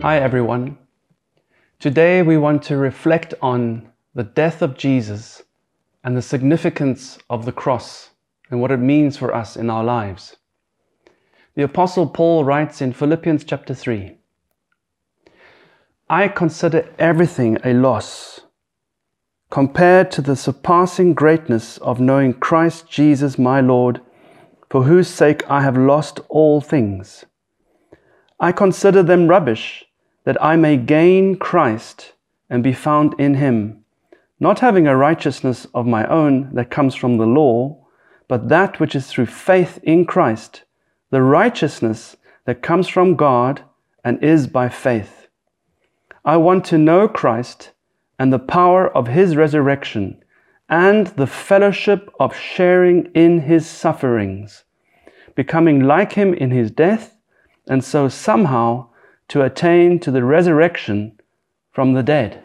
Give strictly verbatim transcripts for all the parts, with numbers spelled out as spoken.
Hi everyone. Today we want to reflect on the death of Jesus and the significance of the cross and what it means for us in our lives. The Apostle Paul writes in Philippians chapter three, I consider everything a loss compared to the surpassing greatness of knowing Christ Jesus my Lord, for whose sake I have lost all things. I consider them rubbish, that I may gain Christ and be found in him, not having a righteousness of my own that comes from the law, but that which is through faith in Christ, the righteousness that comes from God and is by faith. I want to know Christ and the power of his resurrection and the fellowship of sharing in his sufferings, becoming like him in his death, and so somehow to attain to the resurrection from the dead.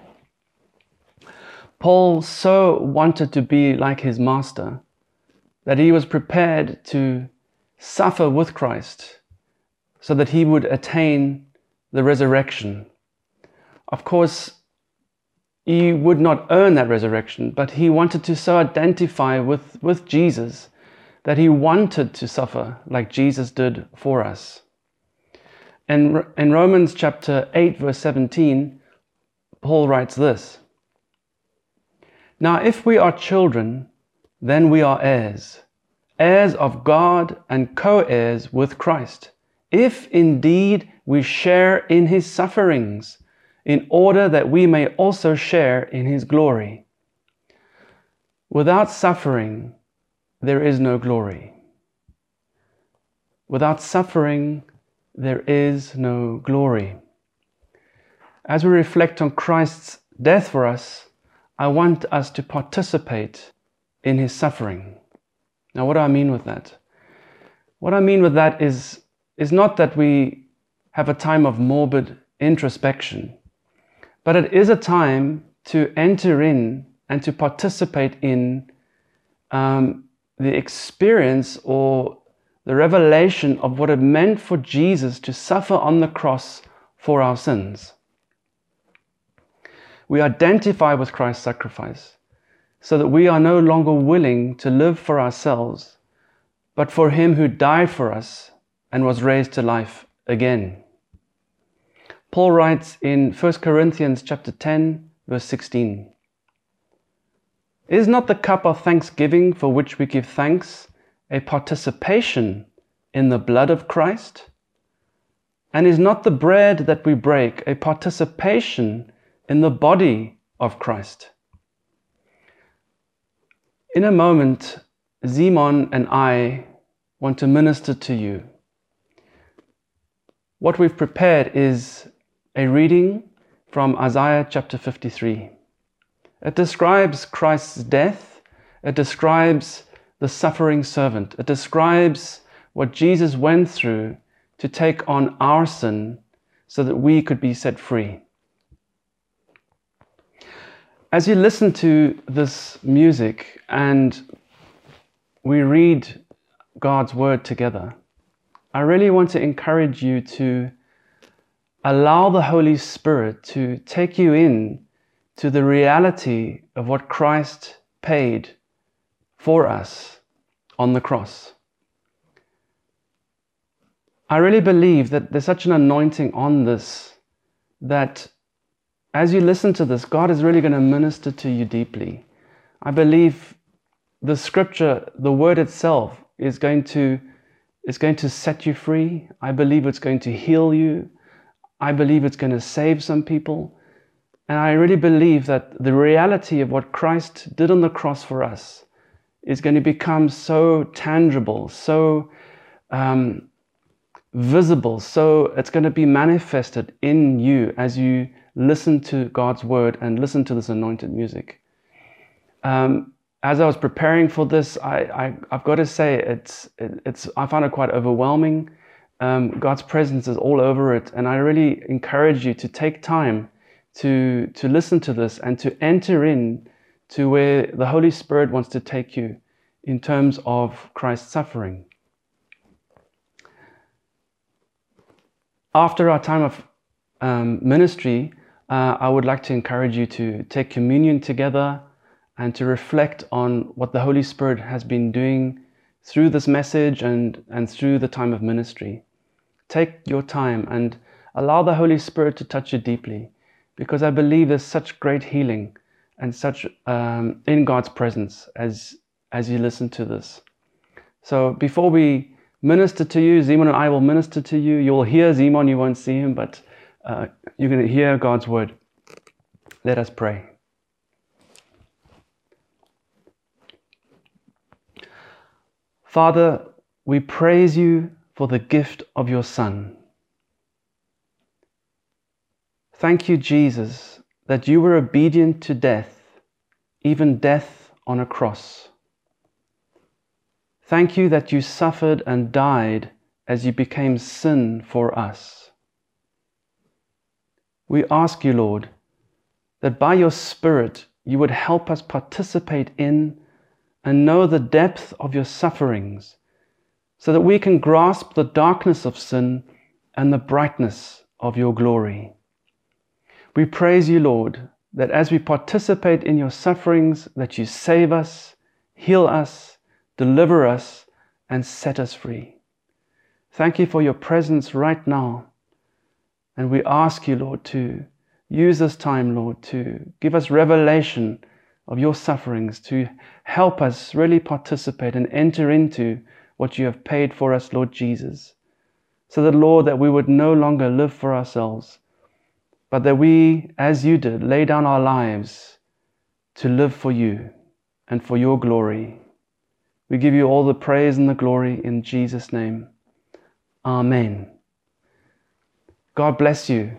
Paul so wanted to be like his master that he was prepared to suffer with Christ so that he would attain the resurrection. Of course, he would not earn that resurrection, but he wanted to so identify with, with Jesus that he wanted to suffer like Jesus did for us. And in Romans chapter eight, verse seventeen, Paul writes this, Now if we are children, then we are heirs, heirs of God and co-heirs with Christ, if indeed we share in his sufferings, in order that we may also share in his glory. Without suffering, there is no glory. Without suffering, there is no glory. As we reflect on Christ's death for us, I want us to participate in his suffering. Now, what do I mean with that? What I mean with that is, is not that we have a time of morbid introspection, but it is a time to enter in and to participate in um, the experience or the revelation of what it meant for Jesus to suffer on the cross for our sins. We identify with Christ's sacrifice so that we are no longer willing to live for ourselves, but for him who died for us and was raised to life again. Paul writes in First Corinthians chapter ten, verse sixteen, Is not the cup of thanksgiving for which we give thanks a participation in the blood of Christ? And is not the bread that we break a participation in the body of Christ? In a moment, Simon and I want to minister to you. What we've prepared is a reading from Isaiah chapter fifty-three. It describes Christ's death. It describes the suffering servant. It describes what Jesus went through to take on our sin so that we could be set free. As you listen to this music and we read God's word together, I really want to encourage you to allow the Holy Spirit to take you in to the reality of what Christ paid for us on the cross. I really believe that there's such an anointing on this that as you listen to this, God is really going to minister to you deeply. I believe the scripture, the word itself, is going to, is going to set you free. I believe it's going to heal you. I believe it's going to save some people. And I really believe that the reality of what Christ did on the cross for us is going to become so tangible, so um, visible, so it's going to be manifested in you as you listen to God's word and listen to this anointed music. Um, as I was preparing for this, I, I, I've got to say, it's, it, it's, I found it quite overwhelming. Um, God's presence is all over it, and I really encourage you to take time to, to listen to this and to enter in to where the Holy Spirit wants to take you in terms of Christ's suffering. After our time of um, ministry, uh, I would like to encourage you to take communion together and to reflect on what the Holy Spirit has been doing through this message and, and through the time of ministry. Take your time and allow the Holy Spirit to touch you deeply, because I believe there's such great healing and such um, in God's presence as, as you listen to this. So before we minister to you, Zimon and I will minister to you. You'll hear Zimon, you won't see him, but uh, you're going to hear God's word. Let us pray. Father, we praise you for the gift of your Son. Thank you, Jesus, that you were obedient to death, even death on a cross. Thank you that you suffered and died as you became sin for us. We ask you, Lord, that by your Spirit you would help us participate in and know the depth of your sufferings, so that we can grasp the darkness of sin and the brightness of your glory. We praise you, Lord, that as we participate in your sufferings, that you save us, heal us, deliver us, and set us free. Thank you for your presence right now. And we ask you, Lord, to use this time, Lord, to give us revelation of your sufferings, to help us really participate and enter into what you have paid for us, Lord Jesus. So that, Lord, that we would no longer live for ourselves, but that we, as you did, lay down our lives to live for you and for your glory. We give you all the praise and the glory in Jesus' name. Amen. God bless you.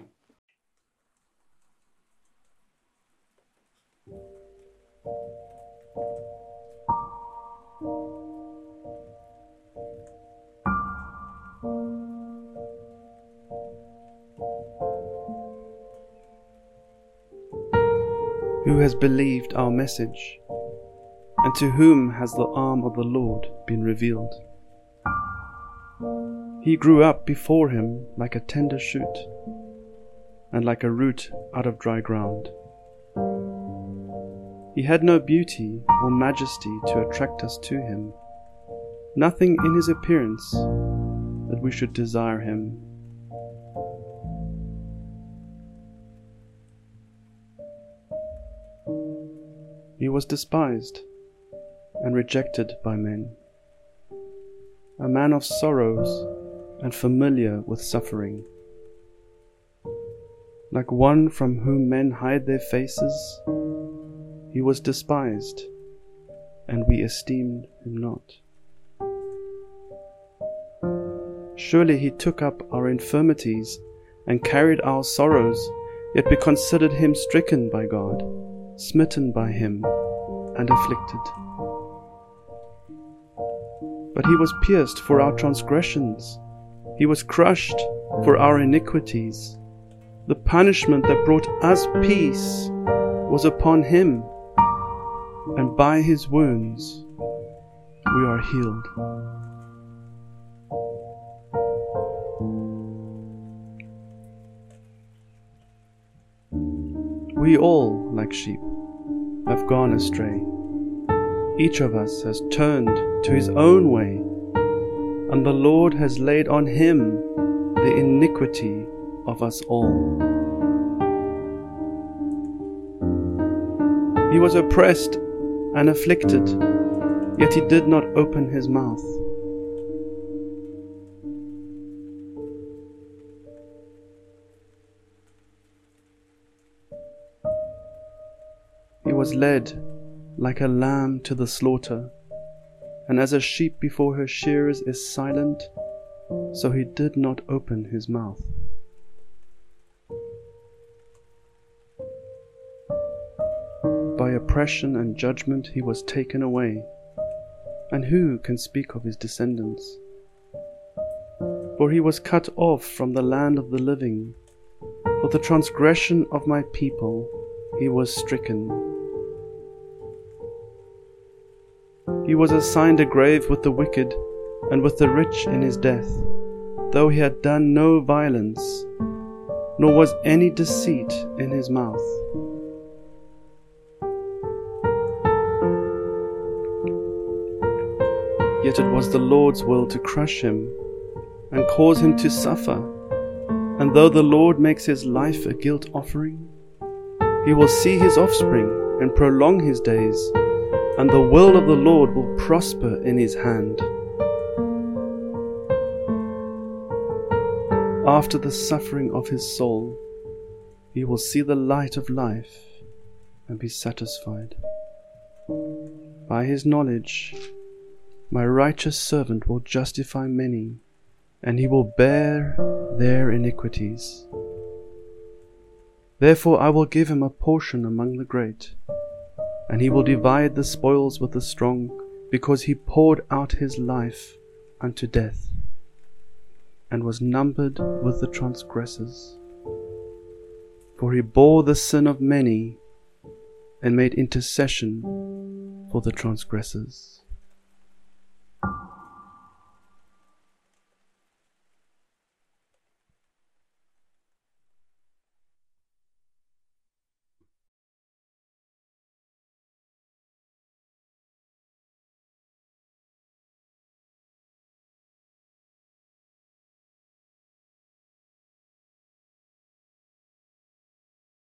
Who has believed our message, and to whom has the arm of the Lord been revealed? He grew up before him like a tender shoot, and like a root out of dry ground. He had no beauty or majesty to attract us to him, nothing in his appearance that we should desire him. He was despised and rejected by men, a man of sorrows and familiar with suffering. Like one from whom men hide their faces, he was despised, and we esteemed him not. Surely he took up our infirmities and carried our sorrows, yet we considered him stricken by God, smitten by him, and afflicted. But he was pierced for our transgressions, he was crushed for our iniquities. The punishment that brought us peace was upon him, and by his wounds we are healed. We all, like sheep, have gone astray. Each of us has turned to his own way, and the Lord has laid on him the iniquity of us all. He was oppressed and afflicted, yet he did not open his mouth. He was led like a lamb to the slaughter, and as a sheep before her shearers is silent, so he did not open his mouth. By oppression and judgment he was taken away, and who can speak of his descendants? For he was cut off from the land of the living. For the transgression of my people he was stricken. He was assigned a grave with the wicked, and with the rich in his death, though he had done no violence, nor was any deceit in his mouth. Yet it was the Lord's will to crush him and cause him to suffer. And though the Lord makes his life a guilt offering, he will see his offspring and prolong his days, and the will of the Lord will prosper in his hand. After the suffering of his soul, he will see the light of life and be satisfied. By his knowledge, my righteous servant will justify many, and he will bear their iniquities. Therefore I will give him a portion among the great, and he will divide the spoils with the strong, because he poured out his life unto death, and was numbered with the transgressors. For he bore the sin of many, and made intercession for the transgressors.